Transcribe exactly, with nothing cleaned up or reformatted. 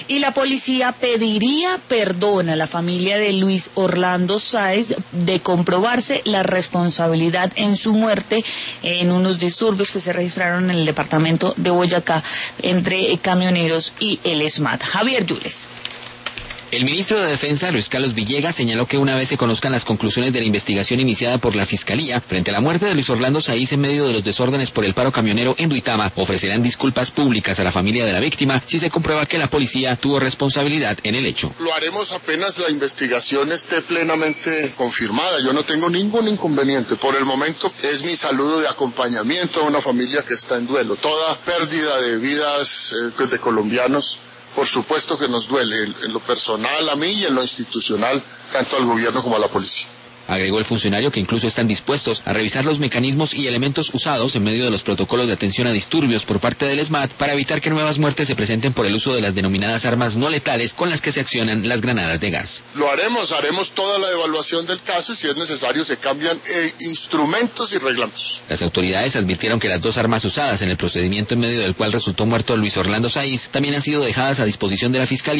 Y la policía pediría perdón a la familia de Luis Orlando Sáez de comprobarse la responsabilidad en su muerte en unos disturbios que se registraron en el departamento de Boyacá entre camioneros y el ESMAD. Javier Yules. El ministro de Defensa, Luis Carlos Villegas, señaló que una vez se conozcan las conclusiones de la investigación iniciada por la Fiscalía frente a la muerte de Luis Orlando Sáez en medio de los desórdenes por el paro camionero en Duitama, ofrecerán disculpas públicas a la familia de la víctima si se comprueba que la policía tuvo responsabilidad en el hecho. Lo haremos apenas la investigación esté plenamente confirmada. Yo no tengo ningún inconveniente. Por el momento es mi saludo de acompañamiento a una familia que está en duelo. Toda pérdida de vidas eh, de colombianos, por supuesto que nos duele, en lo personal a mí y en lo institucional, tanto al gobierno como a la policía. Agregó el funcionario que incluso están dispuestos a revisar los mecanismos y elementos usados en medio de los protocolos de atención a disturbios por parte del ESMAD para evitar que nuevas muertes se presenten por el uso de las denominadas armas no letales con las que se accionan las granadas de gas. Lo haremos, haremos toda la evaluación del caso y si es necesario se cambian eh, instrumentos y reglamentos. Las autoridades advirtieron que las dos armas usadas en el procedimiento en medio del cual resultó muerto Luis Orlando Sáez también han sido dejadas a disposición de la Fiscalía.